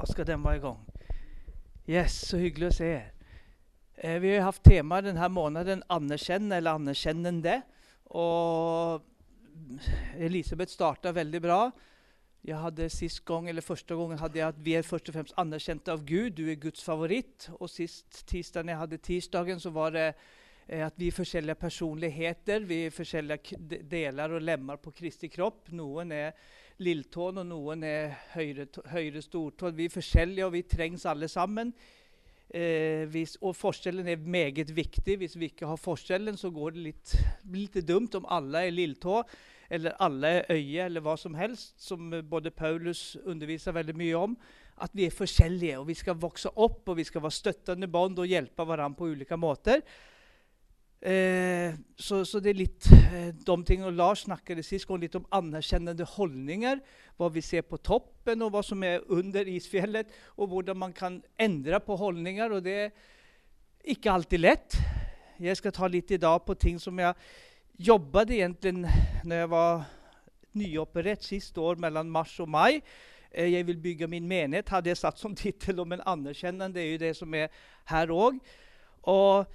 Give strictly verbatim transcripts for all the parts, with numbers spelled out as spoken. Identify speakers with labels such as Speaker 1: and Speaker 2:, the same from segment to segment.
Speaker 1: skal den være i gang. Yes, så hyggelig å se er. Eh, vi har haft tema denne måneden, anerkjenne eller anerkjennende. Og Elisabeth startet veldig bra. Jeg hadde sist gang, eller første gangen hadde jeg at vi er først og fremst anerkjente av Gud. Du er Guds favoritt. Og sist tirsdagen jeg hadde tirsdagen, så var det eh, at vi er forskjellige personligheter. Vi er forskjellige deler og lemmer på Kristi kropp. Noen er lilltån, og noen er høyre, høyre stortån. Vi er forskjellige, og vi trengs alle sammen. Eh, hvis, og forskjellen er meget viktig. Hvis vi ikke har forskjellen, så går det litt, litt dumt om alle er lilltå, eller alle er øye, eller hva som helst, som både Paulus underviser veldig mye om, at vi er forskjellige, og vi skal vokse opp, og vi skal være støttende bånd og hjelpe hverandre på ulike måter. Eh, så, så det er litt eh, de tingene, og Lars snakket sist gang litt om anerkjennende holdninger, hva vi ser på toppen, og hva som er under isfjellet, og hvordan man kan endre på holdninger, og det er ikke alltid lett. Jeg skal ta litt i dag på ting som jeg jobbade egentlig når jeg var nyoperert siste år mellom mars og mai. Eh, jeg vil bygge min menighet, hadde jeg satt som titel om en anerkjennende, det er jo det som er her også. Og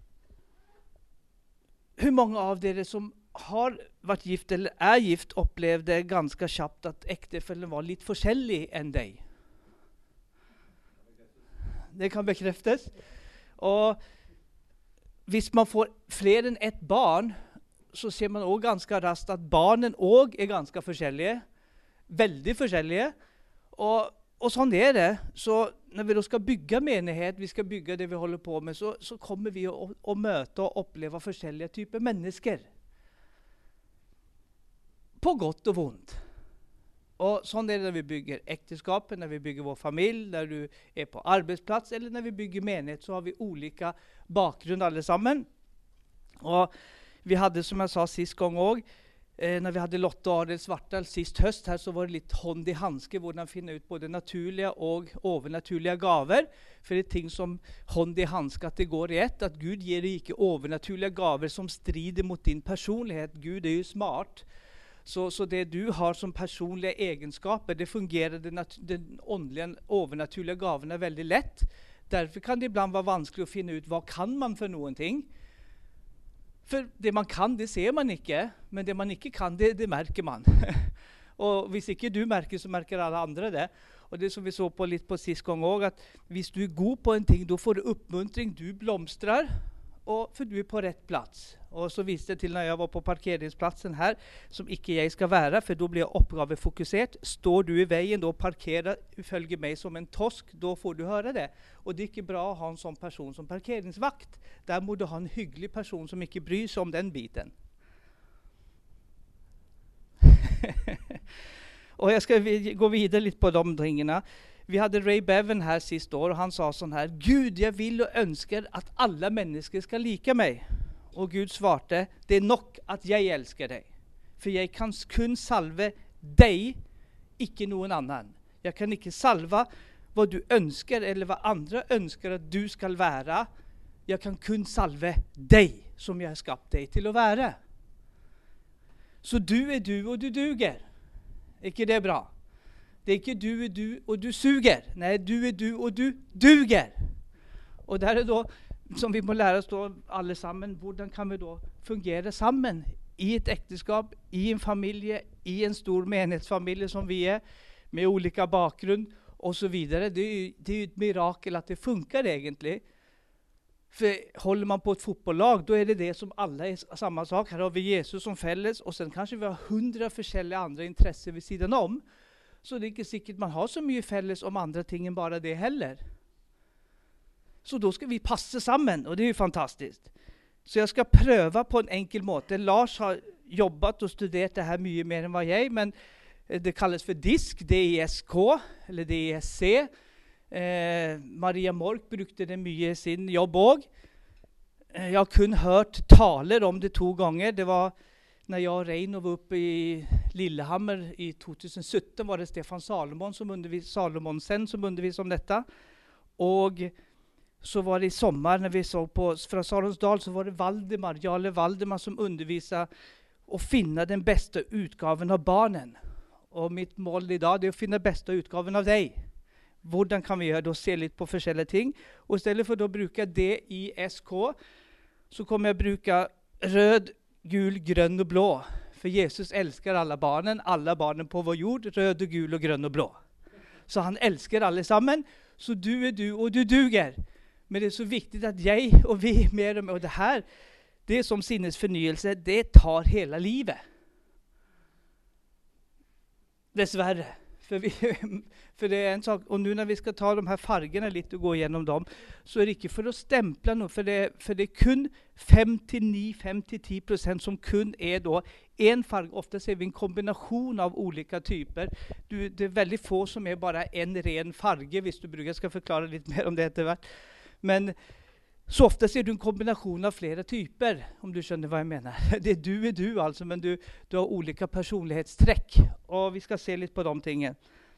Speaker 1: hvor mange av dere som har vært gift eller er gift, opplevde ganske kjapt at ektefellen var litt forskjellig enn deg? Det kan bekreftes. Og hvis man får flere enn ett barn, så ser man også ganske raskt at barnen også er ganske forskjellige. Veldig forskjellige. Og, og sånn er det. Så når vi da skal bygge menighet, vi skal bygge det vi holder på med, så, så kommer vi å, å møte og oppleve forskjellige typer mennesker. På godt og vondt. Og sånn er det når vi bygger ekteskapet, når vi bygger vår familie, når du er på arbeidsplass, eller når vi bygger menighet, så har vi ulike bakgrunn alle sammen. Og vi hadde, som jeg sa sist gang også, eh, når vi hadde Lotte og Arild Svartdal sist høst her, så var det litt hånd i handske, hvordan finne ut både naturlige og overnaturlige gaver. For det er ting som hånd i handske, at det går i ett, at Gud gir ikke overnaturlige gaver som strider mot din personlighet. Gud er jo smart. Så, så det du har som personlige egenskaper, det fungerer den, den åndelige, overnaturlige gavene veldig lett. Derfor kan det ibland være vanskelig å finne ut hva kan man for noen ting. For det man kan, det ser man ikke, men det man ikke kan, det, det merker man. Og hvis ikke du merker, så merker alle andre det. Og det som vi så på litt på sist gang også, at hvis du er god på en ting, da får du oppmuntring, du blomstrer, og for du er på rett plass. Og så viste jeg til når jeg var på parkeringsplatsen her, som ikke jeg skal være, for da blir jeg oppgavefokusert. Står du i veien, da parkerer, følger meg som en tosk, da får du høre det. Og det er ikke bra å ha en sånn person som parkeringsvakt. Der må du ha en hyggelig person som ikke bryr seg om den biten. Og jeg skal gå videre litt på de tingene. Vi hadde Ray Bevan her siste år, og han sa sånn her: Gud, jeg vil og ønsker at alle mennesker skal like meg. Og Gud svarte: det er nok at jeg elsker deg. For jeg kan kun salve deg, ikke noen annen. Jeg kan ikke salve hva du ønsker, eller hva andre ønsker at du skal være. Jeg kan kun salve deg, som jeg har skapt deg til å være. Så du er du, og du duger. Ikke det bra? Det er ikke du er du, og du suger. Nei, du er du, og du duger. Og der er da, som vi må lære oss da, alle sammen, hvordan kan vi da fungere sammen i et ekteskap, i en familie, i en stor menighetsfamilie som vi er, med olika bakgrunn og så videre. Det er, det er et mirakel at det funker egentlig. For holder man på et fotbollag, da er det det som alle er samme sak. Her har vi Jesus som felles, og sen kanskje vi har hundra forskjellige andre interesser ved siden om. Så det er ikke sikkert man har så mye felles om andre ting enn bare det heller. Så da skal vi passe sammen, og det er jo fantastisk. Så jeg skal prøve på en enkel måte. Lars har jobbet og studert det her mye mer enn hva jeg, men det kalles for disk, D I S K, eller D I S C. Eh, Maria Mork brukte det mye i sin jobb også. Eh, jeg har kun hørt taler om det to ganger. Det var når jeg og Reino var oppe i Lillehammer i to tusen sytten, var det Stefan Salomon som undervis, Salomonsen som underviste om dette. Og så var det i sommer når vi så på fra Salonsdal, så var det Valdemar, Jarle Valdemar som underviste å finne den beste utgaven av barnen. Og mitt mål i dag er å finne beste utgaven av deg. Hvordan kan vi gjøre det? Og se litt på forskjellige ting. Og i stedet for å bruke D I S K, så kommer jeg å bruke rød, gul, grønn og blå. For Jesus elsker alle barnen, alle barnen på vår jord, rød, gul, og grønn og blå. Så han elsker alle sammen, så du er du, og du duger. Men det er så viktig at jeg og vi mer og mer, og det her, det som sinnes fornyelse, det tar hele livet. Dessverre. For, vi, for det er en sak, og nå når vi skal ta de her fargene litt og gå gjennom dem, så er det ikke for å stemple noe, for det, for det er kun fem til ni, fem til ti prosent som kun er da en farge. Ofte ser vi en kombinasjon av olika typer. Du, det er veldig få som er bare en ren farge, hvis du bruker. Jeg skal forklare litt mer om det etter hvert. Men så ofte ser du en kombinasjon av flere typer, om du skjønner hva jeg mener. Det er du er du, altså, men du, du har olika personlighetstrekk. Og vi skal se litt på de tingene.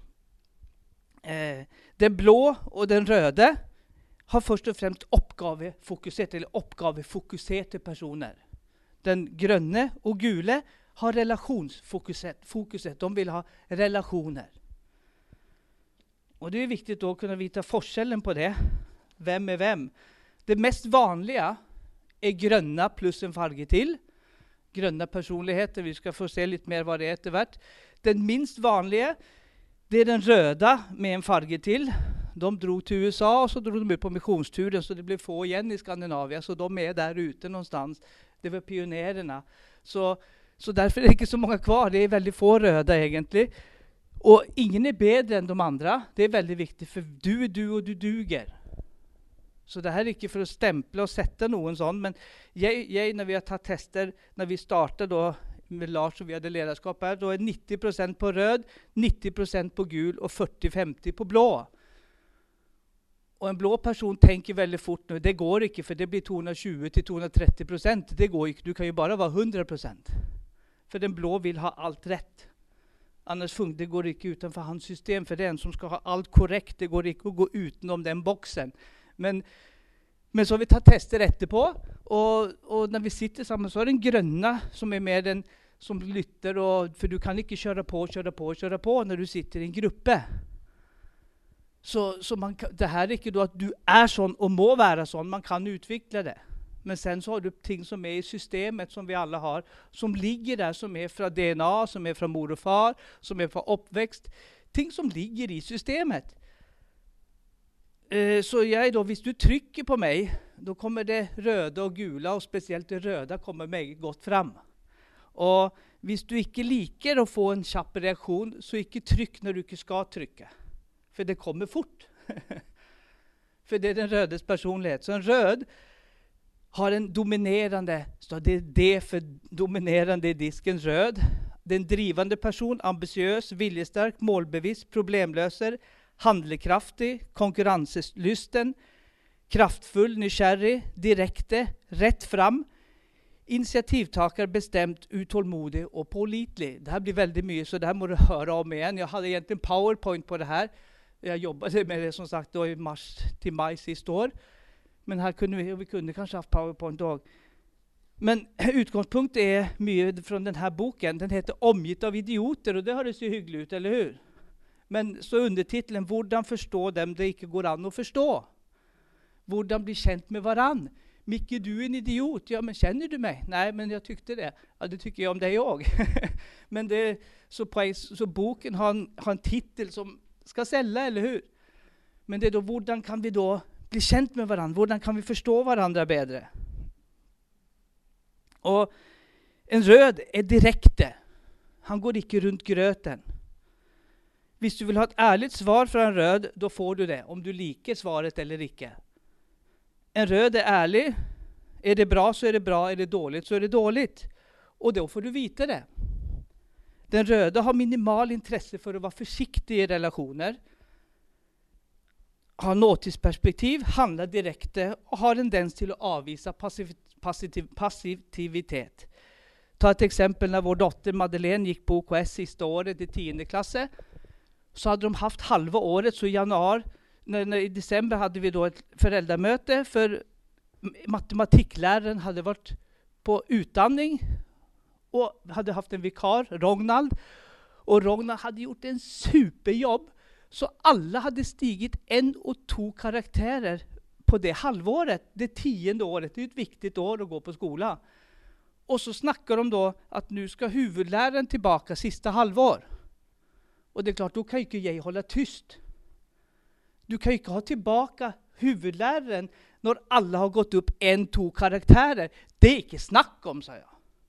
Speaker 1: Eh, den blå og den røde har først og fremst oppgavefokuserte, eller oppgavefokuserte personer. Den grønne og gule har relasjonsfokusert. Fokuset. De vil ha relasjoner. Og det er viktig å kunne vite forskjellen på det. Hvem er hvem? Det mest vanlige er grønne pluss en farge til. Grønne personligheter, vi skal få se litt mer hva det er etter hvert. Den minst vanlige, det er den røde med en farge til. De dro til U S A, og så dro de ut på missionsturen, så det ble få igjen i Skandinavia, så de er der ute någonstans. Det var pionerene. Så, så derfor er det ikke så mange kvar. Det er veldig få røde egentlig. Og ingen er bedre enn de andre. Det er veldig viktig, for du er du, og du duger. Så det her er ikke for å stemple og sette noen sånn, men jeg, jeg når vi har tatt tester, når vi startet da, med Lars og vi hadde lederskap her, da er nitti prosent på rød, nitti prosent på gul og førti til femti på blå. Og en blå person tenker veldig fort nå, det går ikke, for det blir to hundre tjue til to hundre tretti prosent. Det går ikke, du kan jo bare være hundre prosent. For den blå vil ha alt rett. Annars det går ikke utenfor hans system, for det er en som skal ha alt korrekt. Det går ikke å gå utenom den boksen. Men, men så har vi tatt tester etterpå, og, og når vi sitter sammen, så er den grønne som er mer den som lytter, og, for du kan ikke kjøre på, kjøre på, kjøre på når du sitter i en gruppe. Så, så man, det her er ikke at du er sånn og må være sånn, man kan utvikle det. Men sen så har du ting som er i systemet, som vi alle har, som ligger der, som er fra D N A, som er fra mor og far, som er fra oppvekst. Ting som ligger i systemet. Så jeg da, hvis du trykker på meg, da kommer det røde og gule, og spesielt det røde kommer meget godt frem. Og hvis du ikke liker å få en kjapp reaksjon, så ikke trykk når du ikke skal trykke. For det kommer fort. For det er den rødes personlighet. Så en rød har en dominerende, så det er det for dominerende i disken rød. Den drivende person, ambisiøs, viljesterk, målbevisst, problemløser, handlekraftig, konkurranselysten, kraftfull, nysgjerrig, direkte, rett fram, initiativtaker, bestemt, utålmodig og pålitelig. Det her blir veldig mye, så det her må du høre om igjen. Jeg hadde egentlig en PowerPoint på det her. Jeg jobbet med det som sagt da, i mars til mai siste år. Men her kunne vi, vi kunne kanskje haft PowerPoint også. Men utgangspunktet er mye fra denne boken. Den heter Omgitt av idioter, og det høres jo hyggelig ut, eller hur? Men så undertitlen, hvordan forstå dem det ikke går an å forstå? Hvordan bli kjent med varann? Mikke, du er en idiot. Ja, men kjenner du meg? Nei, men jeg tykte det. Ja, det tykker jeg om deg også. Men det, så, så boken har en, har en titel som skal selge, eller hur? Men det er da, hvordan kan vi da bli kjent med varann? Hvordan kan vi forstå hverandre bedre? Og en rød er direkte. Han går ikke rundt grøten. Hvis du vil ha et ærlig svar fra en rød, da får du det, om du liker svaret eller ikke. En rød er ærlig. Er det bra, så er det bra. Er det dårlig, så er det dårlig. Og da får du vite det. Den røde har minimal interesse for å være forsiktig i relasjoner. Har nåtidsperspektiv, handler direkte og har tendens til å avvise passiv, passiv, passivitet. Ta et eksempel når vår dotter Madeleine gikk på O K S siste året i tiende klasse. Så hadde de haft halve året, så i januar, när, när, i december hade vi då ett föräldramöte för matematikläraren hade varit på utdanning och hade haft en vikar, Rognald. Och Rognald hade gjort en superjobb Så alla hade stigit en och två karaktärer på det halvåret, det tionde året. Det är ett viktigt år att gå på skola. Och så snackar de då att nu ska huvudläraren tillbaka sista halvår. Och det är klart, då kan ju inte jag hålla tyst. Du kan ju inte ha tillbaka huvudläraren när alla har gått upp en, två karaktärer. Det är inte snack om, sa jag.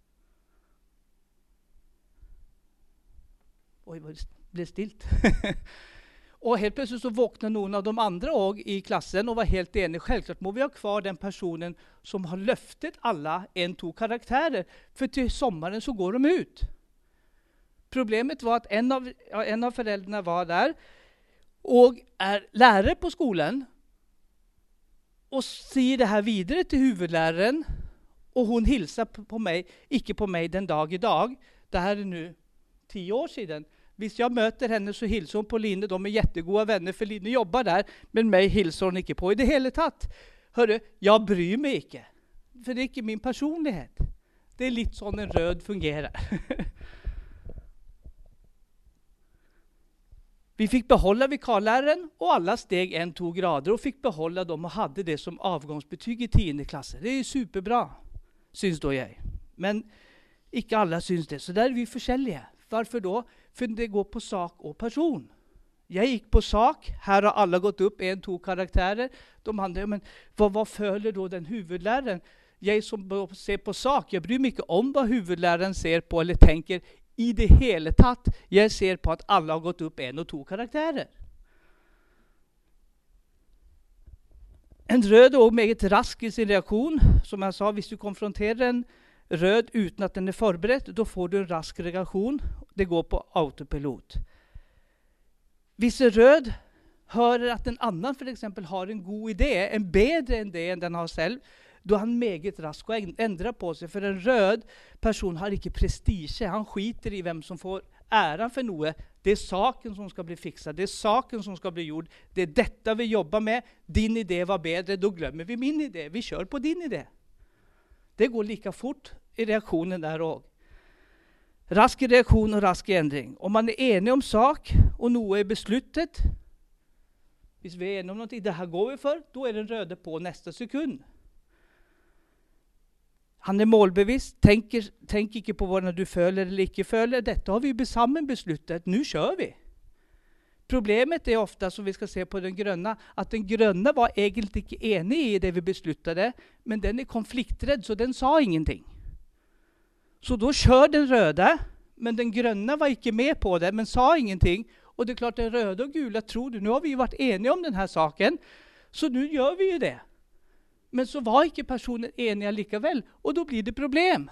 Speaker 1: Oj, vad det blev stilt. Och helt plötsligt så vaknade någon av de andra och i klassen och var helt enig. Självklart må vi ha kvar den personen som har löftet alla en, två karaktärer. För till sommaren så går de ut. Problemet var att en av, en av föräldrarna var där och är lärare på skolan. Och säger det här vidare till huvudläraren. Och hon hilsar på mig, icke på mig den dag idag. Det här är nu tio år sedan. Hvis jag möter henne så hilsar hon på Line. De är jättegoda vänner för Line jobbar där. Men mig hilsar hon icke på i det hela tatt. Hörru, jag bryr mig icke. För det är icke min personlighet. Det är lite sån en röd fungerar. Vi fick behålla vikarläraren och alla steg en, två grader och fick behålla dem och hade det som avgångsbetyg i tionde klassen. Det är superbra, syns då jag. Men icke alla syns det. Så där är vi försäljliga. Varför då? För det går på sak och person. Jag gick på sak. Här har alla gått upp en, två karaktärer. De andra, men vad, vad följer då den huvudläraren? Jag som ser på sak, jag bryr mig inte om vad huvudläraren ser på eller tänker i det hela tatt. Jag ser på att alla har gått upp en och två karaktärer. En röd och meget rask i sin reaktion. Som jag sa, hvis du konfronterar en röd utan att den är förberedd, då får du en rask reaktion. Det går på autopilot. Hvis en röd hör att en annan för exempel har en god idé, en bättre idé än den har själv, då är han meget rask och ändrar på sig. För en röd person har inte prestige. Han skiter i vem som får äran för något. Det är saken som ska bli fixad. Det är saken som ska bli gjord. Det är detta vi jobbar med. Din idé var bättre, då glömmer vi min idé. Vi kör på din idé. Det går lika fort i reaktionen där också. Rask reaktion och rask ändring. Om man är enig om sak och något är beslutet, hvis vi är eniga om något, det här går vi för, då är den röda på nästa sekund. Han är målbevisst, tänker, tänk inte på vad du följer eller icke följer. Detta har vi besammen beslutat, nu kör vi. Problemet är ofta, som vi ska se på den gröna, att den gröna var egentligen inte enig i det vi beslutade, men den är konflikträdd så den sa ingenting. Så då kör den röda, men den gröna var inte med på det, men sa ingenting. Och det är klart, den röda och gula tror du, nu har vi ju varit eniga om den här saken, så nu gör vi ju det. Men så var inte personen eniga lika väl, och då blir det problem.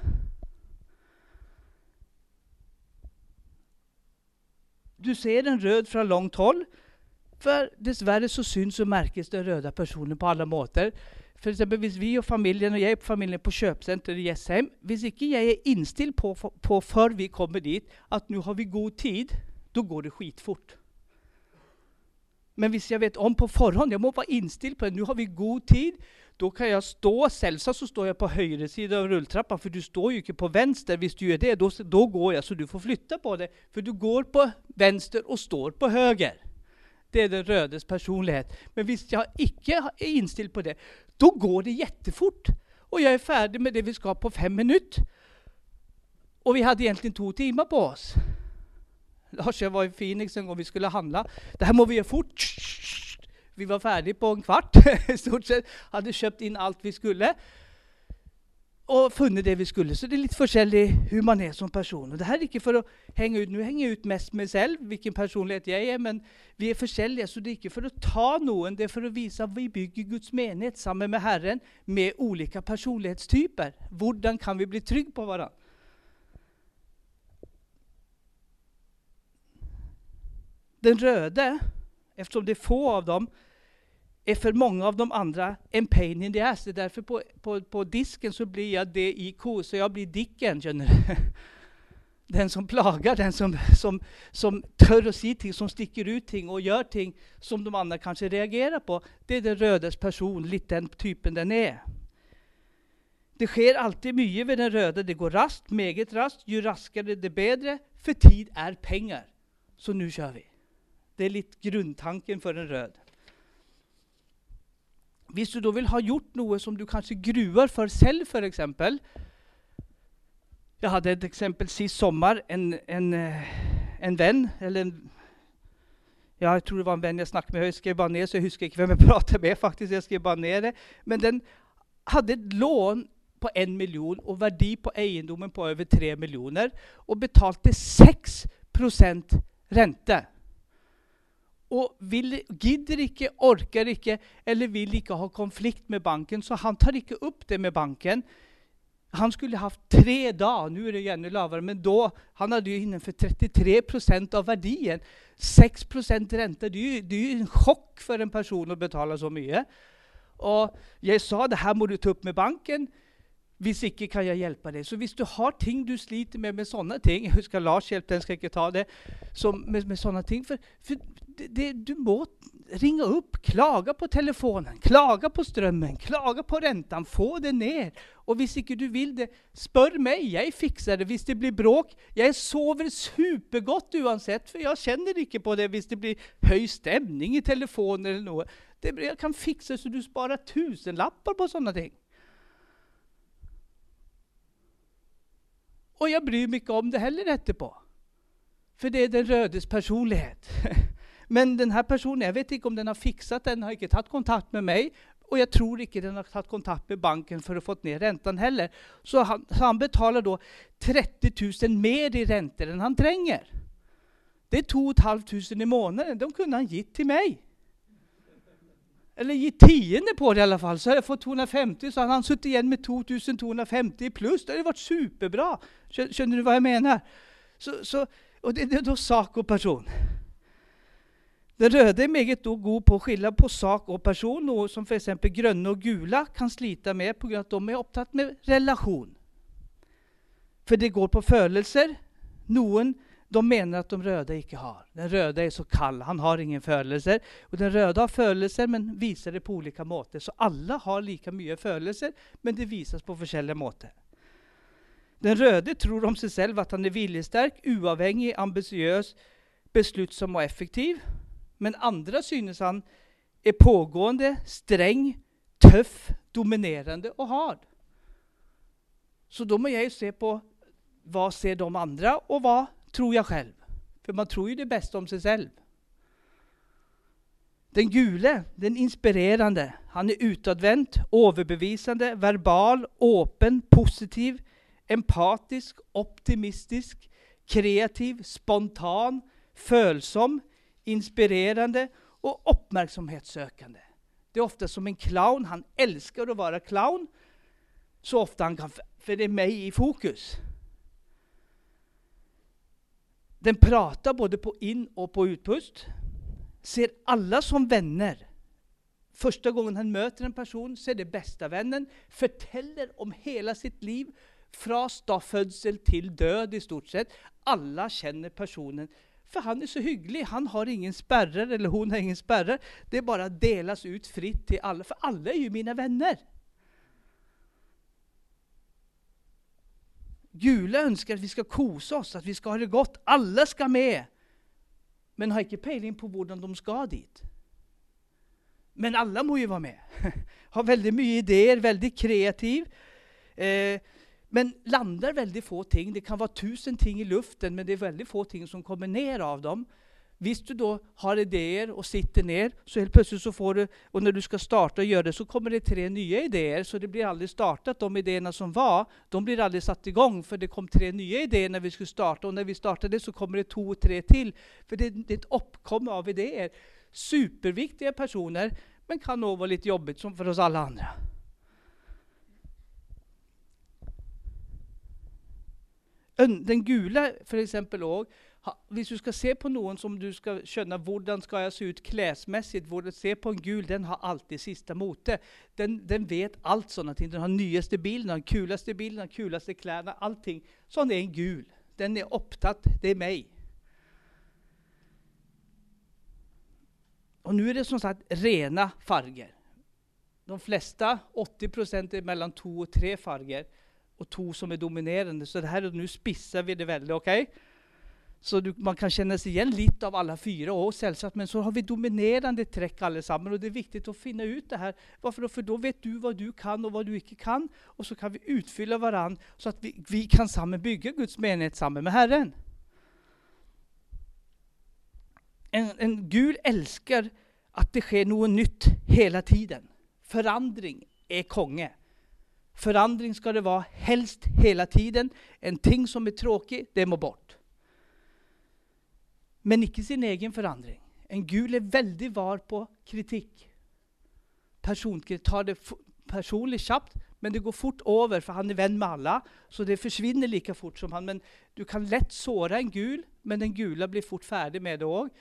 Speaker 1: Du ser en röd från långt håll, för dessvärre så syns och märkes den röda personen på alla måter. För exempel, hvis vi och familjen, och jag är på familjen på köpcenter i Gästheim, hvis inte jag är instill på, på för vi kommer dit, att nu har vi god tid, då går det skitfort. Men hvis jag vet om på förhand, jag må vara instill på det, nu har vi god tid, då kan jag stå, självklart så står jag på höger sida av rulltrappan, för du står ju inte på vänster, hvis du gör det, då, då går jag, så du får flytta på det, för du går på vänster och står på höger. Det är den rödes personlighet. Men hvis jag icke är instill på det, då går det jättefort. Och jag är färdig med det vi ska på fem minuter. Och vi hade egentligen två timmar på oss. Lars, jag var i Phoenix en gång vi skulle handla. Det här må vi göra fort. Vi var färdiga på en kvart. I stort sett hade köpt in allt vi skulle. Och funnit det vi skulle. Så det är lite försäljligt hur man är som person. Och det här är inte för att hänga ut. Nu hänger jag ut mest mig själv. Vilken personlighet jag är. Men vi är försäljliga. Så det är inte för att ta någon. Det är för att visa att vi bygger Guds menighet samman med Herren. Med olika personlighetstyper. Hvordan kan vi bli trygg på varandra? Den röda. Eftersom det är få av dem. Är för många av de andra en pain in the ass. Det är därför på, på, på disken så blir jag D I K. Så jag blir dicken, känner du? Den som plagar, den som, som, som tör att säga ting, som sticker ut ting och gör ting som de andra kanske reagerar på. Det är den rödes person, lite den typen den är. Det sker alltid mycket med den röda. Det går rast, meget rast. Ju raskare det bättre. För tid är pengar. Så nu kör vi. Det er litt grunntanken for en rød. Hvis du da vil ha gjort noe som du kanskje gruer for selv, for eksempel. Jeg hadde et eksempel sist sommer, en, en, en venn, eller en, ja, jeg tror det var en venn jeg snakket med, jeg skrev bare ned, så jeg husker ikke hvem jeg pratet med faktisk, jeg skrev bare ned det. Men den hadde et lån på en million, og verdi på eiendommen på over tre millioner, og betalte seks prosent rente. Og vil, gidder ikke, orker ikke, eller vil ikke ha konflikt med banken, så han tar ikke opp det med banken. Han skulle haft tre dager, nu er det ännu lavere, men då, han hadde jo innenfor trettitre prosent av verdien. seks prosent rente, det er, jo, det er jo en sjokk for en person å betale så mye. Og jeg sa, det her må du ta opp med banken, hvis ikke kan jeg hjelpe deg. Så hvis du har ting du sliter med med sånne ting, jeg husker Lars hjelp, den skal ikke ta det, som med, med sånne ting, for, for det, det, du må ringe opp, klage på telefonen, klage på strømmen, klage på renten, få det ned. Og hvis ikke du vil det, spør meg, jeg fikser det. Hvis det blir bråk, jeg sover supergodt uansett, for jeg kjenner ikke på det hvis det blir høy stemning i telefonen eller noe. Det, jeg kan fikse så du sparer tusen lapper på sånne ting. Og jeg bryr meg ikke om det heller etterpå. For det er den rødes personlighet. Men denne personen, jeg vet ikke om den har fikset, den har ikke tatt kontakt med meg, og jeg tror ikke den har tatt kontakt med banken for å få ned renten heller. Så han, så han betaler da tretti tusen mer i renter enn han trenger. Det er to og et halvt tusen i måneden, de kunne han gitt til meg. Eller gitt tiende på det i alle fall, så har jeg fått to hundre og femti, så har han suttet igjen med to tusen to hundre og femti pluss. Det har vært superbra. Skjønner du hva jeg mener? Så, så, og det, det er da sak og person. Den røde er meget god på å skille på sak og person, noe som for eksempel grønne og gula kan slite med på grunn av at de er opptatt med relasjon. For det går på følelser. Noen de mener at de røde ikke har. Den røde er så kall, han har ingen følelser. Og den røde har følelser, men viser det på olika måter. Så alle har like mye følelser, men det vises på forskjellige måter. Den røde tror om seg selv at han er viljesterk, uavhengig, ambisiøs, besluttsom og effektiv. Men andre synes han er pågående, streng, tøff, dominerende og hard. Så da må jeg se på hva ser de andre, og hva tror jeg selv. For man tror jo det beste om seg selv. Den gule, den inspirerende. Han er utadvendt, overbevisende, verbal, åpen, positiv, empatisk, optimistisk, kreativ, spontan, følsom, inspirerende og oppmerksomhetssøkende. Det er ofte som en clown. Han elsker å være clown så ofte han kan, for det er meg i fokus. Den prater både på inn- og på utpust. Ser alle som venner. Første gangen han møter en person, så er det beste vennen. Forteller om hele sitt liv, fra fødsel til død i stort sett. Alle kjenner personen. For han er så hyggelig. Han har ingen sperrer, eller hun har ingen sperrer. Det bare deles ut fritt til alle. For alle er jo mine venner. Gule ønsker at vi skal kose oss, at vi skal ha det godt. Alle skal med. Men har ikke peiling på hvordan de skal dit. Men alle må jo være med. Har veldig mye ideer, veldig kreativ. Eh, Men lander veldig få ting. Det kan være tusen ting i luften, men det er veldig få ting som kommer ned av dem. Hvis du da har ideer og sitter ned, så helt plötsligt så får du, og når du skal starte å gjøre det, så kommer det tre nye ideer, så det blir aldri startet. De ideene som var, de blir aldri satt i gang, for det kom tre nye ideer når vi skulle starte, og når vi startet det så kommer det to og tre til, for det, det er et oppkom av ideer. Superviktige personer, men kan også være litt jobbigt som for oss alle andre. Den gule, for eksempel også, hvis du skal se på noen som du skal skjønne hvordan skal jeg se ut klesmessigt, hvordan se på en gul, den har alltid siste mote. Den, den vet alt sånne ting. Den har nyeste bilen, den kuleste bilen, den kuleste klærne, allting. Sånn er en gul. Den er opptatt, det er meg. Og nå er det som sagt rena farger. De fleste, åtti prosent er mellom to og tre farger, og to som er dominerende. Så det her, nå spisser vi det veldig, ok? Så du, man kan känna sig igen lite av alla fyra år selvsagt, men så har vi dominerande trekk alle sammen, og det er viktig å finne ut det her. Varför då? För då vet du vad du kan och vad du ikke kan, og så kan vi utfylla varandra så att vi, vi kan sammen bygge Guds menighet sammen med Herren. En, en Gud elsker at det sker noe nytt hele tiden. Forandring er konge. Forandring skal det være helst hele tiden. En ting som er tråkig, det må bort. Men ikke sin egen forandring. En Gud er veldig var på kritikk. Personkritikk tar det personlig kjapt, men det går fort over, for han er venn med alle, så det forsvinner like fort som han. Men du kan lett såre en Gud, men den gula blir fort ferdig med det også.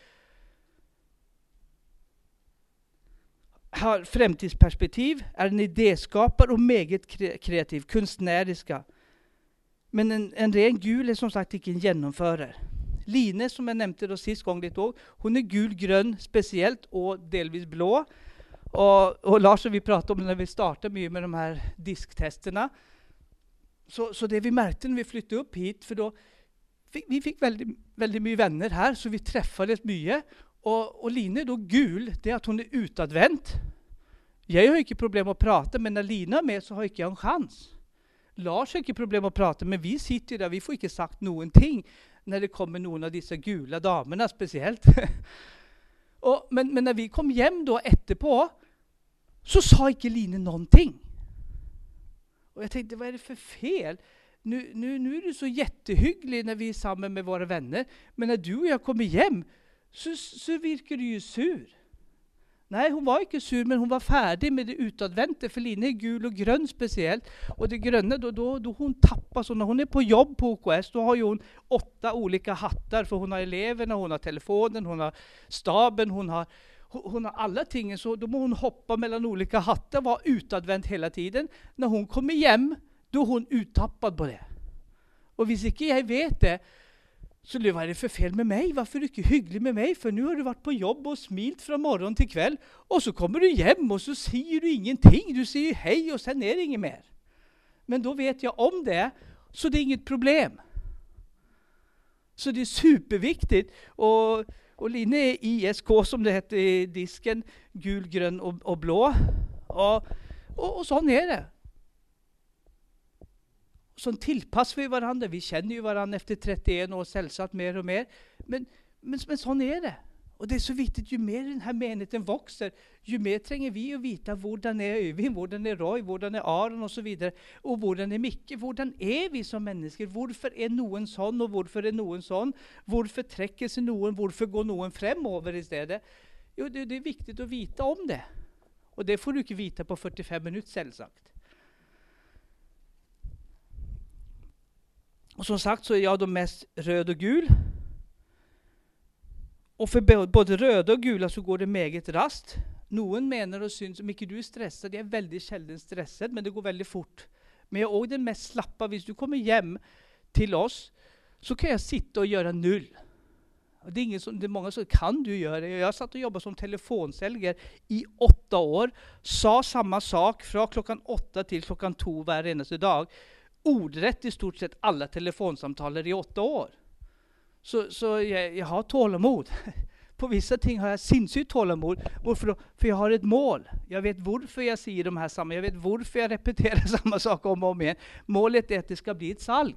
Speaker 1: Har fremtidsperspektiv, er en idéskaper og meget kreativ, kunstneriska. Men en, en ren gul er som sagt ikke en gjennomfører. Line, som jeg nevnte da sist gang litt også, hun er gul-grønn spesielt, og delvis blå. Og, og Lars og vi pratet om det når vi startet mye med de her disktestene. Så, så det vi merkte når vi flyttet opp hit, for da vi, vi fikk veldig, veldig mye venner her, så vi treffet mye. Og, og Line er da gul, det at hun er utadvendt. Jeg har ikke problem med å prate, men når Line er med så har ikke jeg en chans. Lars har ikke problem med å prate, men vi sitter der, vi får ikke sagt noen ting når det kommer noen av disse gule damene spesielt. og, men, men når vi kom hjem da etterpå, så sa ikke Line noen ting. Og jeg tenkte, hva er det for fel? Nu, nu, nu er det så jättehyggelig når vi er sammen med våre venner, men når du og jeg kommer hjem, så, så virker du jo sur. Nei, hun var ikke sur, men hun var ferdig med det utadvendte, for Line er gul og grønn spesielt. Og det grønne, da, da, da hun tapper sånn, når hun er på jobb på O K S, da har jo hun åtte olika hatter, for hun har eleverne, hun har telefonen, hun har staben, hun har, hun har alle tingene, så da må hun hoppe mellom olika hatter, være utadvendt hele tiden. Når hun kommer hjem, da er hun uttappet på det. Og hvis ikke jeg vet det, så hva er det for fel med meg? Hvorfor er det ikke hyggelig med meg? For nå har du vært på jobb og smilt fra morgen til kveld, og så kommer du hjem, og så sier du ingenting. Du sier hei, og sen er det ingen mer. Men da vet jeg om det, så det er inget problem. Så det er superviktig. Og, og Line er I S K, som det heter i disken, gul, grønn og, og blå. Og, og, og sånn er det. Sånn tilpasser vi hverandre. Vi kjenner jo hverandre efter trettioen år selvsagt mer og mer. Men, men, men sånn er det. Og det er så viktig, jo mer denne menigheten vokser, jo mer trenger vi å vite hvordan er Øyvind, hvordan er Roy, hvordan er Aron og så videre, og hvordan er Mikke, hvordan er vi som mennesker, hvorfor er noen sånn, og hvorfor er noen sånn, hvorfor trekker seg noen, hvorfor går noen fremover i stedet. Jo, det, det er viktig å vite om det. Og det får du ikke vite på førtifem minutter selvsagt. Og som sagt så er jeg da mest rød og gul. Og for både røde og gula så går det meget rast. Noen mener og synes om ikke du er stresset. Jeg er veldig sjelden stresset, men det går veldig fort. Men jeg er også den mest slappe. Hvis du kommer hjem til oss, så kan jeg sitte og gjøre null. Og det er, ingen som, det er mange som kan du gjøre det. Jeg satt og jobbet som telefonselger i åtte år. Sa samme sak fra klokken åtte til klokken to hver eneste dag. Ordrett i stort sett alle telefonsamtaler i åtte år. Så, så jeg, jeg har tålamod. På vissa ting har jeg sinnssykt tålamod. Hvorfor? For jeg har et mål. Jeg vet hvorfor jeg sier de her samme. Jeg vet hvorfor jeg repeterer samme sak om og om igjen. Målet er at det skal bli et salg.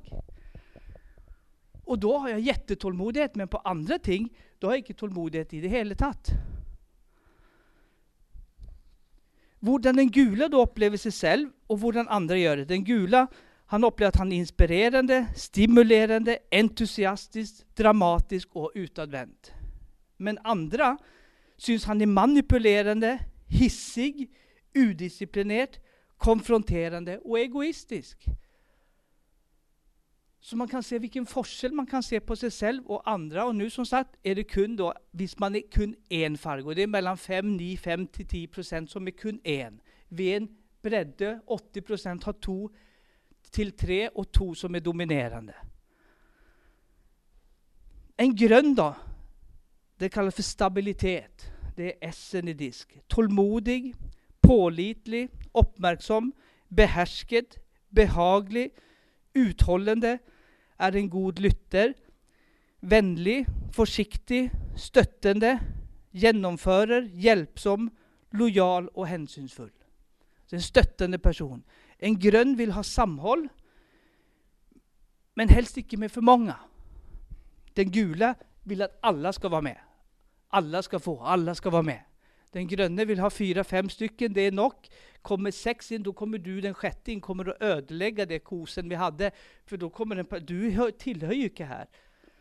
Speaker 1: Og da har jeg jättetålmodighet, men på andre ting, da har jeg ikke tålmodighet i det hele tatt. Hvordan den gula da opplever seg selv, og hvordan andre gjør det. Den gula, han opplever at han er inspirerende, stimulerende, entusiastisk, dramatisk og utadvendt. Men andre synes han er manipulerende, hissig, udisciplinert, konfronterende og egoistisk. Så man kan se hvilken forskjell man kan se på seg selv og andre. Og nå som sagt er det kun da, hvis man er kun én farge, og det er mellom fem, ni, fem til ti prosent som er kun én. Ved en bredde, åtti prosent har to til tre, og to som er dominerende. En grønn da, det kalles for stabilitet. Det er S-en i disk. Tålmodig, pålitelig, oppmerksom, behersket, behagelig, utholdende, er en god lytter, vennlig, forsiktig, støttende, gjennomfører, hjelpsom, lojal og hensynsfull. Så en støttende person. En grønn vil ha samhold, men helst ikke med for mange. Den gule vil at alle skal være med. Alle skal få, alle skal være med. Den grønne vil ha fyra, fem stykken, det er nok. Kommer seks inn, da kommer du den sjette inn, kommer å ødelegge det kosen vi hadde. For da kommer den, du tilhører jo ikke her.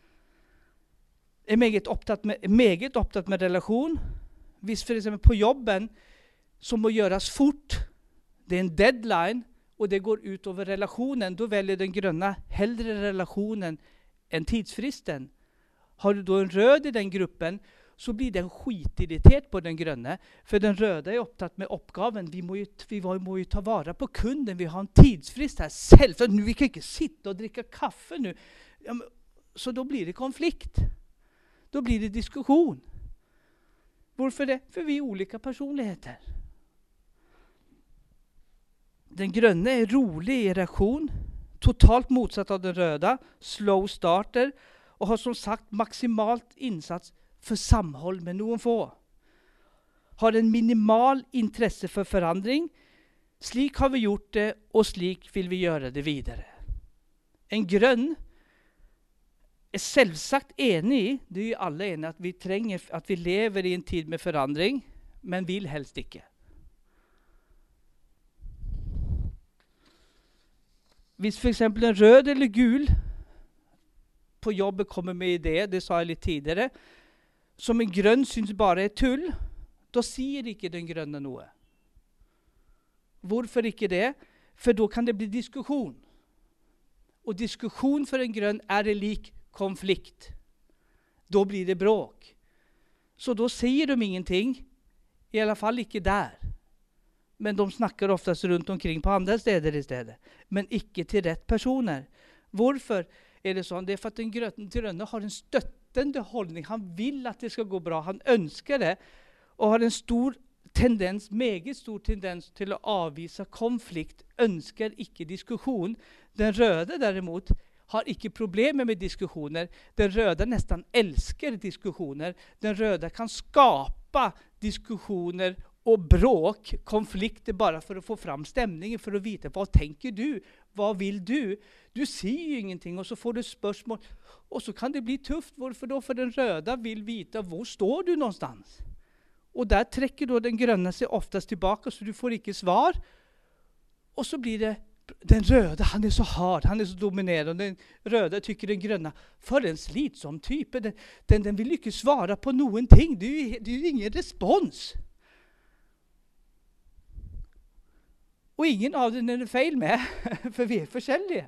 Speaker 1: Er meget opptatt med, meget opptatt med relasjon. Hvis for eksempel på jobben, som må gjøres fort, det er en deadline, og det går ut over relasjonen, da velger den grønne heldre relasjonen enn tidsfristen. Har du da en rød i den gruppen, så blir det en skitirritet på den grønne, for den røde er opptatt med oppgaven. Vi må jo, vi må jo ta vare på kunden, vi har en tidsfrist her selv, for nu, vi kan ikke sitte og drikke kaffe nu. Ja, men, så da blir det konflikt. Da blir det diskusjon. Hvorfor det? For vi er ulike personligheter. Den grønne er rolig i reaksjon, totalt motsatt av den røde, slow starter, og har som sagt maksimalt innsats for samhold med noen få. Har en minimal interesse for forandring. Slik har vi gjort det, og slik vil vi gjøre det videre. En grønn er selvsagt enig i, det er jo alle enige, at vi trenger, at vi lever i en tid med forandring, men vil helst ikke. Hvis for eksempel en rød eller gul på jobbet kommer med idé, det sa jeg litt tidligere, som en grønn synes bare er tull, da sier ikke den grønne noe. Hvorfor ikke det? For da kan det bli diskusjon. Og diskusjon for en grønn er det lik konflikt. Da blir det bråk. Så da sier de ingenting, i alle fall ikke der. Men de snakker oftast rundt omkring på andre steder i stedet. Men ikke til rett personer. Hvorfor er det sånn? Det er for at den grønne har en støttende holdning. Han vil at det skal gå bra. Han ønsker det. Og har en stor tendens, meget stor tendens til å avvise konflikt. Ønsker ikke diskusjon. Den røde derimot har ikke problemer med diskusjoner. Den røde nesten elsker diskusjoner. Den røde kan skape diskusjoner og bråk, konflikter bare for å få fram stemningen, for å vite hva tenker du, hva vil du? Du sier jo ingenting, og så får du spørsmål, og så kan det bli tøft. Hvorfor da? For den røde vil vite hvor står du någonstans. Og der trekker då den grønne seg oftast tilbake, så du får ikke svar. Og så blir det den røde, han er så hard, han er så dominerende. Den røde tykker den grønne, for en slitsom type. Den, den, den vil ikke svare på noen ting. Det er jo, det er ingen respons. Og ingen av dem er det feil med, for vi er forskjellige.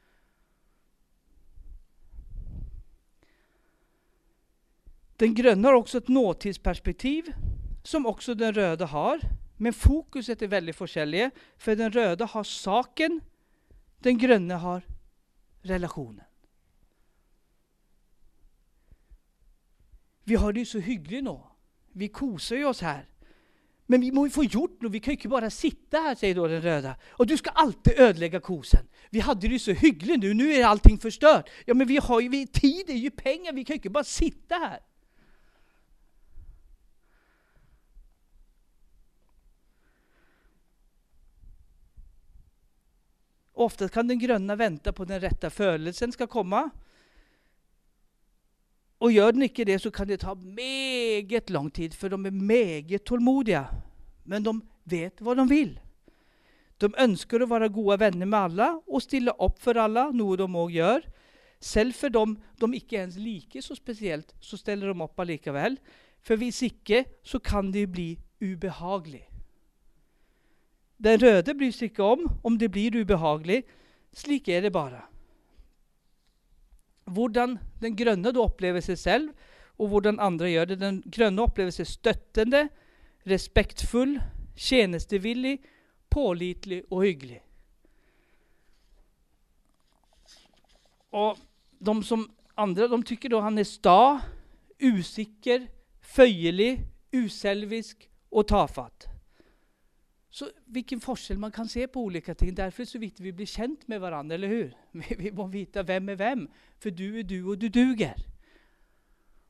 Speaker 1: Den grønne har også et nåtidsperspektiv, som også den røde har, men fokuset er veldig forskjellige, for den røde har saken, den grønne har relasjonen. Vi har det jo så hyggelig nå. Vi koser oss her. Men vi må jo få gjort noe, vi kan ikke bare sitte her, sier då den røde. Og du skal alltid ødelegge kosen. Vi hadde det så hyggelig nu, nu er allting forstört. Ja, men vi har jo vi, tid, det er jo penger, vi kan ikke bare sitte her. Ofte kan den grønne vente på den rette følelsen skal komme. Og gjør den ikke det, så kan det ta meget lang tid, for de er meget tålmodige. Men de vet hva de vil. De ønsker å være gode venner med alle, og stille opp for alle, noe de også gjør. Selv for dem de ikke ens liker så spesielt, så steller de opp allikevel. For hvis ikke, så kan det bli ubehagelig. Den røde bryr seg ikke om, om det blir ubehagelig. Slik er det bare. Hvordan den grønne da opplever seg selv, og hvordan andre gjør det. Den grønne opplever seg støttende, respektfull, tjenestevillig, pålitelig og hyggelig. Og de som andre, de tykker da han er sta, usikker, føyelig, uselvisk og tafatt. Så hvilken forskjell man kan se på olika ting. Derfor er det så viktig vi blir kjent med hverandre, eller hur? Vi, vi må vite hvem er hvem. For du er du, og du duger.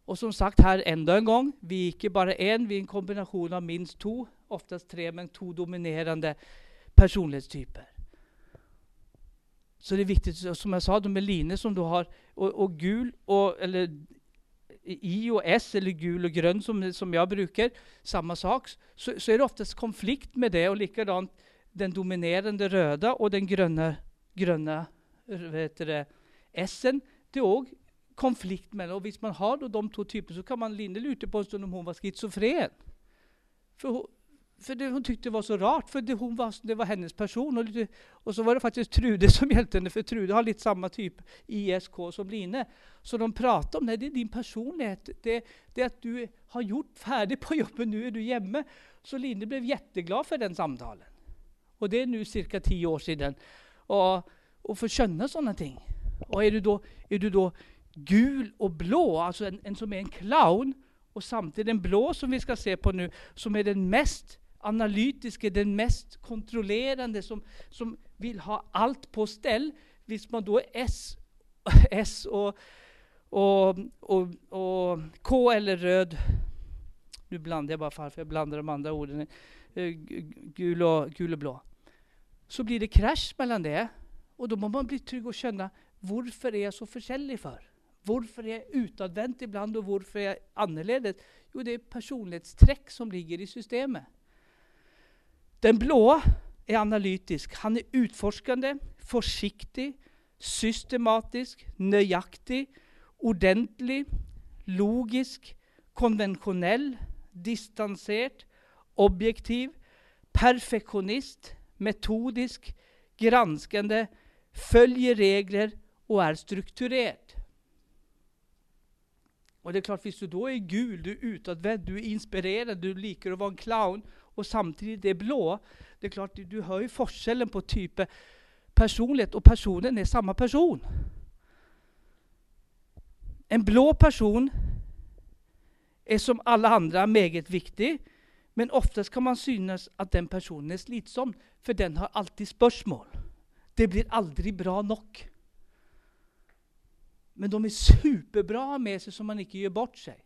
Speaker 1: Och som sagt här ända en gång, vi är inte bara en, vi är en kombination av minst två, oftast tre, men två dominerande personlighetstyper. Så det är viktigt, som jag sa, de är linjer som du har, och, och gul, och, eller I och S, eller gul och grön som, som jag brukar, samma sak, så, så är det oftast konflikt med det, och likadant den dominerande röda och den gröna, gröna vet det, S-en, det är också konflikt mellan, och hvis man har då de två typerna så kan man linda ute på en stund om hon var schizofren. För hon, för det hon tyckte var så rart, för det, hon var, det var hennes person, och, lite, och så var det faktiskt Trude som hjälpte henne, för Trude har lite samma typ I S K som Line. Så de pratade om det, det är din personlighet, det, det är att du har gjort färdigt på jobbet, nu är du hemma. Så Line blev jätteglad för den samtalen. Och det är nu cirka tio år sedan. Och, och få känna sådana ting. Och är du då, är du då gul och blå, alltså en, en som är en clown, och samtidigt en blå som vi ska se på nu, som är den mest analytiska, den mest kontrollerande, som, som vill ha allt på ställ. Hvis man då är S, S och, och, och, och K eller röd, nu blandar jag bara för jag blandar de andra orden, gul och, gul och blå, så blir det krasch mellan det, och då må man bli trygg och känna, varför är jag så försäljlig för? Varför är jag utadvänt ibland, och varför är jag annorledes? Jo, det är personlighetsträck som ligger i systemet. Den blå är analytisk. Han är utforskande, försiktig, systematisk, nöjaktig, ordentlig, logisk, konventionell, distanserad, objektiv, perfektionist, metodisk, granskande, följer regler och är strukturerad. Och det är klart, hvis du då är gul, du är utadvänd, du är inspirerad, du liker att vara en clown, och samtidigt är blå, det är klart, du hör ju forskellen på typer personlighet, och personen är samma person. En blå person är som alla andra meget viktig, men oftast kan man synas att den personen är slitsom, för den har alltid spörsmål. Det blir aldrig bra nog. Men de är superbra med sig, så man inte gör bort sig.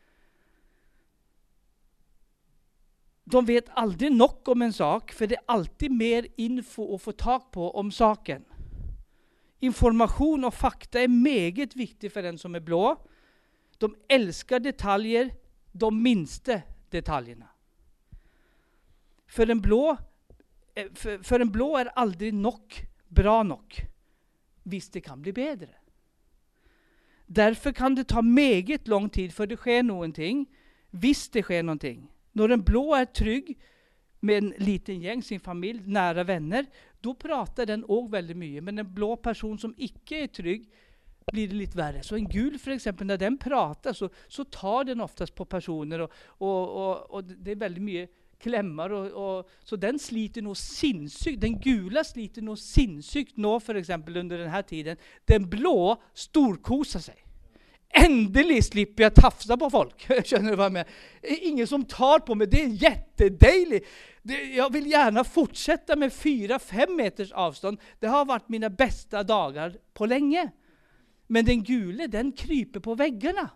Speaker 1: De vet aldrig nog om en sak, för det är alltid mer info att få tag på om saken. Information och fakta är meget viktigt för den som är blå. De älskar detaljer, de minsta detaljerna. För en blå, för, för en blå är aldrig nog bra nog. Visst, det kan bli bättre. Därför kan det ta meget lång tid för det sker någonting. Visst det sker någonting. När en blå är trygg med en liten gäng, sin familj, nära vänner, då pratar den också väldigt mycket. Men en blå person som icke är trygg blir det lite värre. Så en gul för exempel, när den pratar så, så tar den oftast på personer, och, och, och, och det är väldigt mycket klämmar, och, och, så den sliter nog sinnssykt. Den gula sliter nog sinnssykt nå för exempel under den här tiden. Den blå storkosar sig. Äntligen slipper jag tafsa på folk. Känner du vad jag menar? Ingen som tar på mig. Det är jättedejligt. Det, jag vill gärna fortsätta med fyra, fem meters avstånd. Det har varit mina bästa dagar på länge. Men den gule, den kryper på väggarna.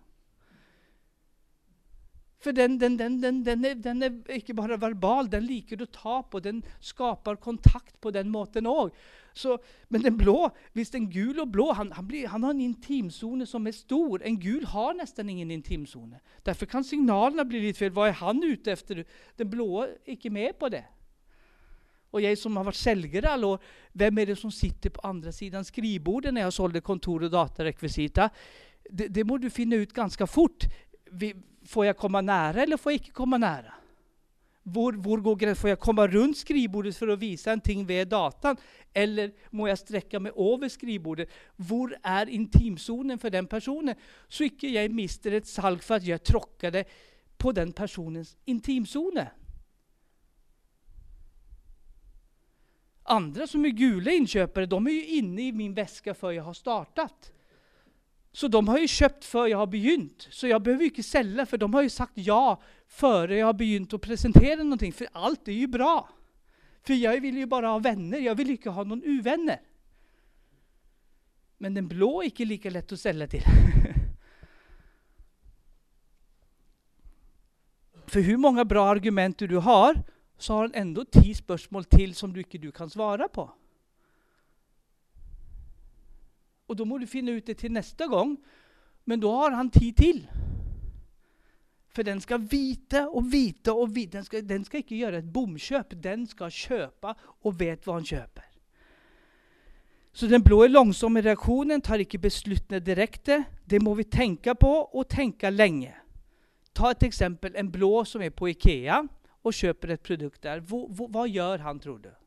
Speaker 1: För den, den, den, den, den, är, den är inte bara verbal, den liker att ta på, den skapar kontakt på den måten också. Så, men den blå, visst en gul och blå, han, han, blir, han har en intimzon som är stor. En gul har nästan ingen intimzon. Därför kan signalerna bli lite fel. Vad är han ute efter? Den blå är inte med på det. Och jag som har varit säljare alla år, vem är det som sitter på andra sidan skrivbordet när jag sålde kontor och datarekvisita? Det, det må du finna ut ganska fort. Vi, får jag komma nära eller får jag inte komma nära? Var, var går gränsen? Får jag komma runt skrivbordet för att visa en ting vid datan? Eller må jag sträcka mig över skrivbordet? Var är intimzonen för den personen? Så inte jag mister ett salg för att jag tråckade på den personens intimzone. Andra som är gula inköpare, de är ju inne i min väska för jag har startat. Så de har ju köpt för jag har begynt. Så jag behöver ju inte sälja, för de har ju sagt ja före jag har begynt att presentera någonting. För allt är ju bra. För jag vill ju bara ha vänner, jag vill inte ha någon uvänner. Men den blå är inte lika lätt att sälja till. för hur många bra argument du har, så har han ändå tio spørsmål till som du inte du kan svara på. Och då må du finna ut det till nästa gång. Men då har han tid till. För den ska vita och vita och vita. Den ska, den ska inte göra ett bomköp. Den ska köpa och vet vad han köper. Så den blå är långsam i reaktionen, tar inte beslutene direkte. Det må vi tänka på och tänka länge. Ta ett exempel, en blå som är på Ikea och köper ett produkt där. V- v- vad gör han, tror du?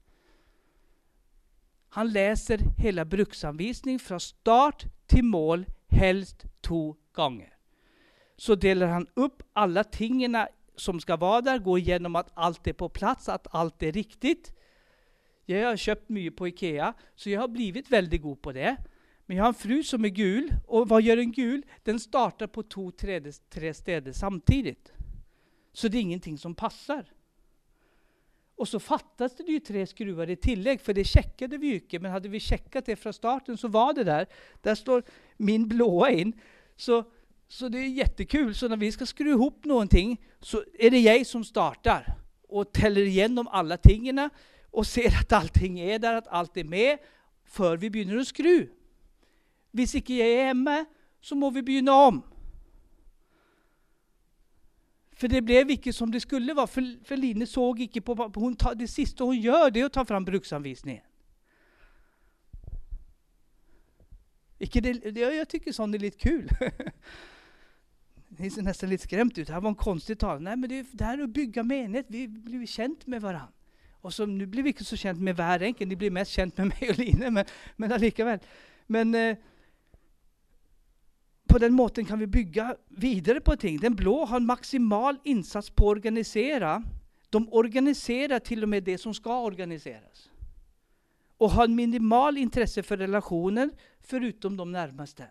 Speaker 1: Han läser hela bruksanvisning från start till mål, helst två gånger. Så delar han upp alla tingarna som ska vara där, går igenom att allt är på plats, att allt är riktigt. Jag har köpt mycket på Ikea, så jag har blivit väldigt god på det. Men jag har en fru som är gul, och vad gör en gul? Den startar på två, tre, tre städer samtidigt. Så det är ingenting som passar. Och så fattas det ju tre skruvar i tillägg, för det checkade vi ju inte. Men hade vi checkat det från starten så var det där. Där står min blåa in. Så, så det är jättekul. Så när vi ska skruva ihop någonting så är det jag som startar. Och täller igenom alla tingarna. Och ser att allting är där, att allt är med. För vi börjar att skruva. Hvis inte jag är hemma så må vi begynne om. För det blev inte som det skulle vara. För, för Line såg inte på, hon tar, det sista hon gör det är att ta fram bruksanvisningen. Ikke det, det, jag tycker sånt är lite kul. Det ser nästan lite skrämt ut. Det här var en konstig tal. Nej, men det, det här är att bygga menighet. Vi blir känt med varandra. Och så, nu blir vi inte så känt med hver enkelt. Ni blir mest känt med mig och Line. Men, men allikevel. Men eh, på den måten kan vi bygga vidare på ting. Den blå har en maximal insats på att organisera. De organiserar till och med det som ska organiseras. Och har en minimal intresse för relationer förutom de närmaste.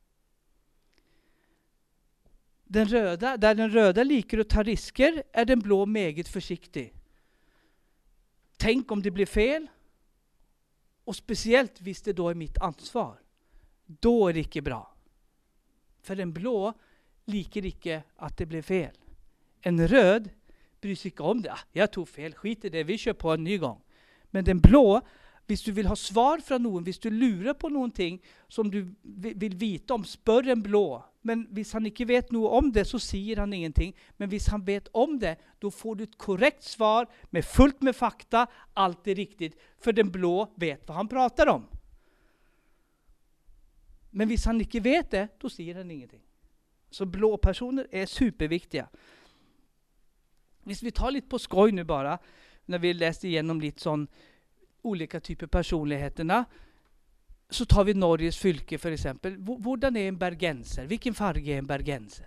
Speaker 1: Den röda, där den röda liker att ta risker är den blå meget försiktig. Tänk om det blir fel. Och speciellt hvis det då är mitt ansvar. Då är det inte bra. För en blå liker inte att det blir fel. En röd bryr sig inte om det. Ah, jag tog fel, skit i det, vi kör på en ny gång. Men den blå, hvis du vill ha svar från någon, hvis du lurar på någonting som du vill veta om, spör en blå. Men hvis han inte vet något om det så säger han ingenting. Men hvis han vet om det, då får du ett korrekt svar med fullt med fakta, allt är riktigt. För den blå vet vad han pratar om. Men hvis han inte vet det, då säger han ingenting. Så blå personer är superviktiga. Hvis vi tar lite på skoj nu bara, när vi läste igenom lite sån olika typer personligheterna, så tar vi Norges fylke för exempel. Hvordan är en bergenser? Vilken färg är en bergenser?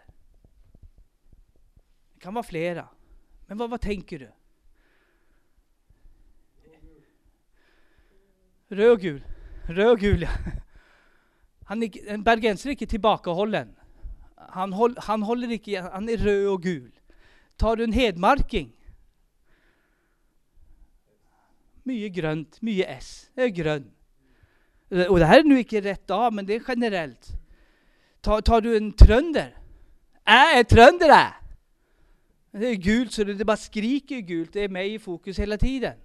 Speaker 1: Det kan vara flera. Men vad, vad tänker du? Röd och gul. Röd och gul, ja. Han är, en bergenser är inte tillbakahållen. Han, håll, han håller inte, han är röd och gul. Tar du en hedmarking? Mycket grönt, mycket S. Det är grön. Och det här är nu inte rätt av, men det är generellt. Tar, tar du en trönder? Äh, är trönder det? Det är gult så det, det bara skriker gult. Det är mig i fokus hela tiden.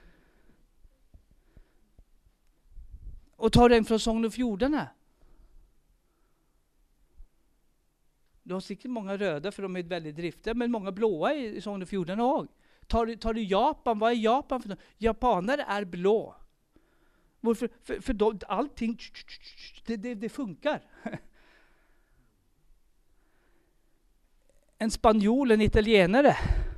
Speaker 1: Och tar den från Sogn och Fjordarna? Du har säkert många röda för de är väldigt driftiga, men många blåa i Sogn och Fjordarna också. Tar, tar du Japan, vad är Japan för något? Japanare är blå. Varför? För, för då, allting, det, det, det funkar. En spanjol, en italienare.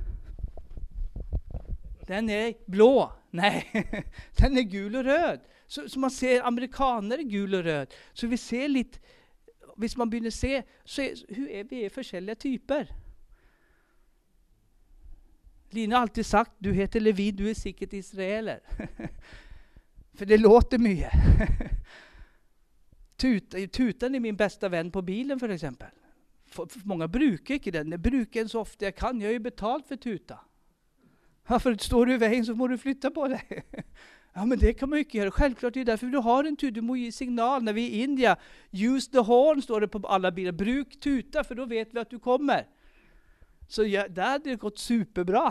Speaker 1: Den är blå. Nej, den är gul och röd. Så, så man ser amerikaner gul och röd. Så vi ser lite, hvis man börjar se, så är, hur är vi är olika typer. Lina har alltid sagt, du heter Levi, du är säkert israeler. För det låter mycket. Tuta, tutan är min bästa vän på bilen för exempel. För, för många brukar inte den. Jag brukar den så ofta jag kan. Jag har ju betalt för tuta. Ja, för står du i vägen så må du flytta på dig. Ja, men det kan man ju inte göra. Självklart är det därför du har en tuta. Du må ge signal. När vi är i Indien, use the horn står det på alla bilar. Bruk tuta för då vet vi att du kommer. Så ja, det hade gått superbra.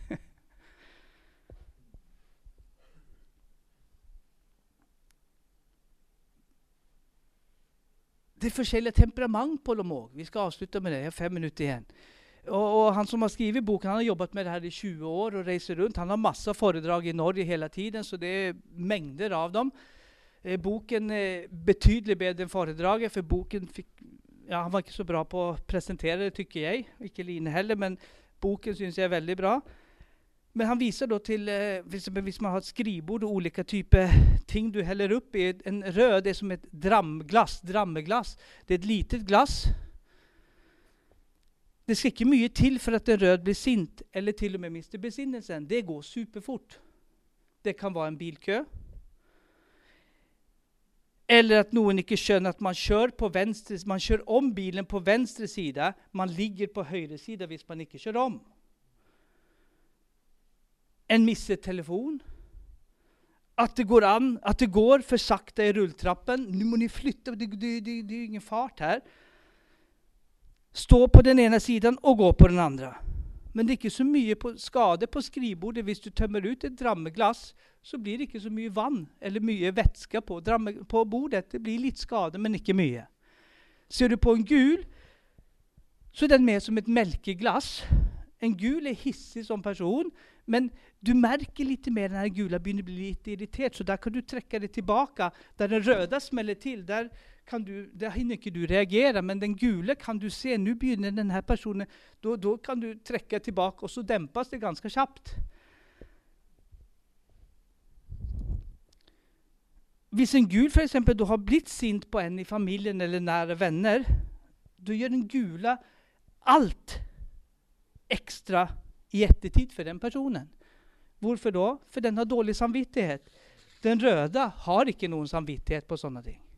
Speaker 1: Det är forskjellige temperament på dem også. Vi skal avslutte med det. Jeg har fem minutter igjen. Og, og han som har skrivit boken, han har jobbet med det her i tjue år og reiser rundt. Han har masse foredrag i Norge hele tiden, så det er mengder av dem. Eh, boken er betydelig bedre enn foredraget, for boken fikk, ja, han var ikke så bra på å presentere det, tykker jeg. Ikke Line heller, men boken synes jeg er veldig bra. Men han viser då til, eh, hvis, hvis man har et skrivbord og olika typer ting du heller upp i, en rød, det er som et dramglass, drammeglass. Det er et litet glass. Det skal ikke mye til for at en rød blir sint, eller til og med mister besinnelsen. Det går superfort. Det kan være en bilkø. Eller at noen ikke skjønner at man kjører på venstre, man kjører om bilen på venstre side, man ligger på høyre side hvis man ikke kjører om. En misset telefon. At det går an, at det går for sakte i rulltrappen. Nu må ni flytte, det, det, det, det er ingen fart her. Stå på den ene siden og gå på den andre. Men det er ikke så mye på skade på skrivbordet. Hvis du tømmer ut et drammeglass, så blir det ikke så mye vann eller mye vætske på, dramme, på bordet. Det blir litt skade, men ikke mye. Ser du på en gul, så er den mer som et melkeglass. En gul er hissig som person, men du merker litt mer når den gula begynner å bli litt irritert, så der kan du trekke det tilbake. Der den røde smeller til, der, kan du, der hinner ikke du reagere, men den gule kan du se, nå begynner denne personen, da kan du trekke tilbake, og så dempes det ganske kjapt. Hvis en gul for eksempel, du har blitt sint på en i familien eller nære venner, då gjør den gula alt ekstra i ettertid for den personen. Hvorfor da? For den har dårlig samvittighet. Den røde har ikke noen samvittighet på sånne ting.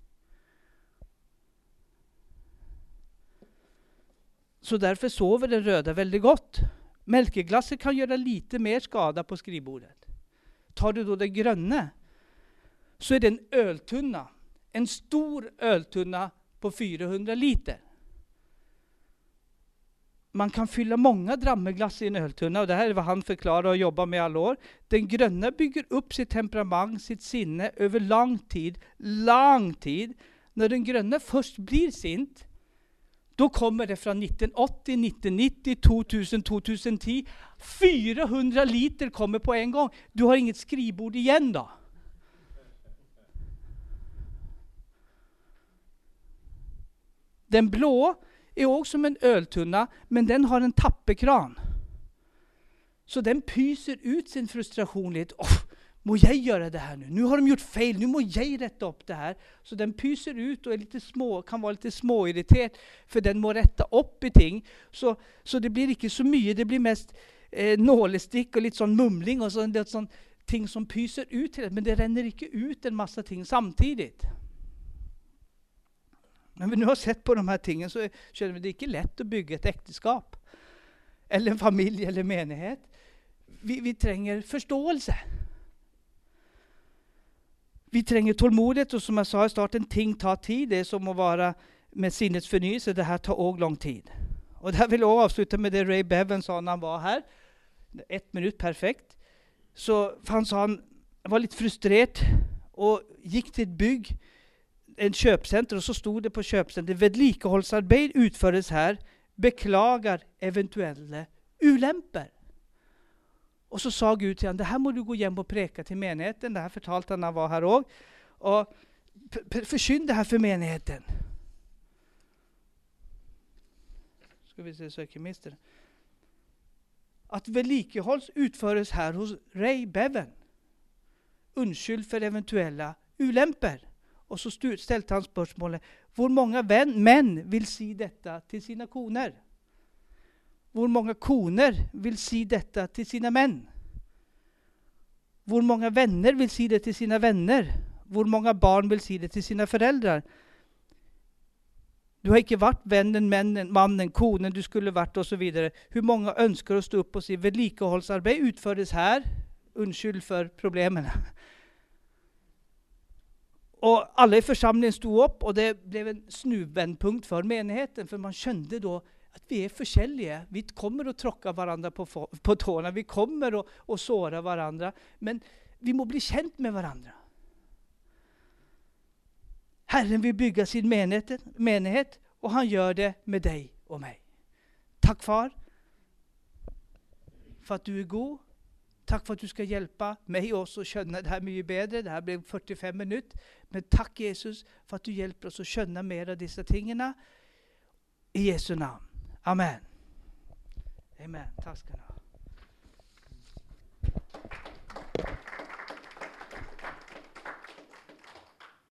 Speaker 1: Så derfor sover den røde veldig godt. Melkeglasset kan gjøre lite mer skada på skrivbordet. Tar du da det grønne, så er det en øltunna. En stor øltunna på fire hundre liter. Man kan fylla många drammeglass i en øltunna, og det her er hva han forklarer og jobber med alle år. Den grønne bygger opp sitt temperament, sitt sinne, over lang tid, lang tid. Når den grønne først blir sint, då kommer det fra nitten åtti, nitten nitti, to tusen, to tusen ti. fire hundre liter kommer på en gang. Du har inget skrivbord igjen da. Den blå er også som en øltunna, men den har en tappekran. Så den pyser ut sin frustrasjon litt. Åh, må jeg gjøre det her nu? Nu har de gjort feil, nu må jeg rette opp det her. Så den pyser ut og er litt små, kan være litt småirritert, for den må rette opp i ting. Så, så det blir ikke så mye, det blir mest eh, nålestikk og litt sånn mumling, og sånn, det er sånn ting som pyser ut til det, men det renner ikke ut en masse ting samtidig. Når vi nu har sett på de her tingene, så skjønner vi det er ikke lett å bygge et ekteskap, eller en familie, eller menighet. Vi, vi trenger forståelse. Vi trenger tålmodighet, og som jeg sa i starten, ting tar tid. Det er som å være med sinnets fornyelse, det her tar også lang tid. Og der vil jeg også avslutte med det Ray Bevan sa når han var her. Ett minutt, perfekt. Så han sa han var litt frustrert, og gikk til et bygg, en kjøpsenter, og så stod det på kjøpsenter: vedlikeholdsarbeid utføres her, beklager eventuelle ulemper. Og så sa Gud til han: det her må du gå hjem og preke til menigheten. Det her fortalte han han var her også. Og forsyn det her for menigheten. Skal vi se så jeg ikke mister det. At vedlikehold utføres her hos Ray Bevan. Unnskyld for eventuelle ulemper. Og så stelte han spørsmålet: hvor mange venn, menn vil si dette til sine koner? Hvor mange koner vil si dette til sine menn? Hvor mange venner vil si det til sine venner? Hvor mange barn vil si det til sine foreldre? Du har ikke vært vennen, mennen, mannen, konen du skulle vært, og så videre. Hvor mange ønsker å stå opp og si: vedlikeholdsarbeid utføres her, unnskyld for problemene. Og alle i forsamlingen stod opp, og det ble en snuvendpunkt for menigheten, for man skjønte da at vi er forskjellige. Vi kommer og tråkker hverandre på, på tårna. Vi kommer og, og sårer hverandre. Men vi må bli kjent med hverandre. Herren vil bygge sin menighet, menighet, og han gjør det med deg og meg. Takk, far, for at du er god. Takk for at du skal hjelpe meg også å skjønne det her mye bedre. Det her ble førtifem minutter. Men takk, Jesus, for at du hjelper oss å skjønne mer av disse tingene. I Jesu navn. Amen. Amen. Takk skal du ha.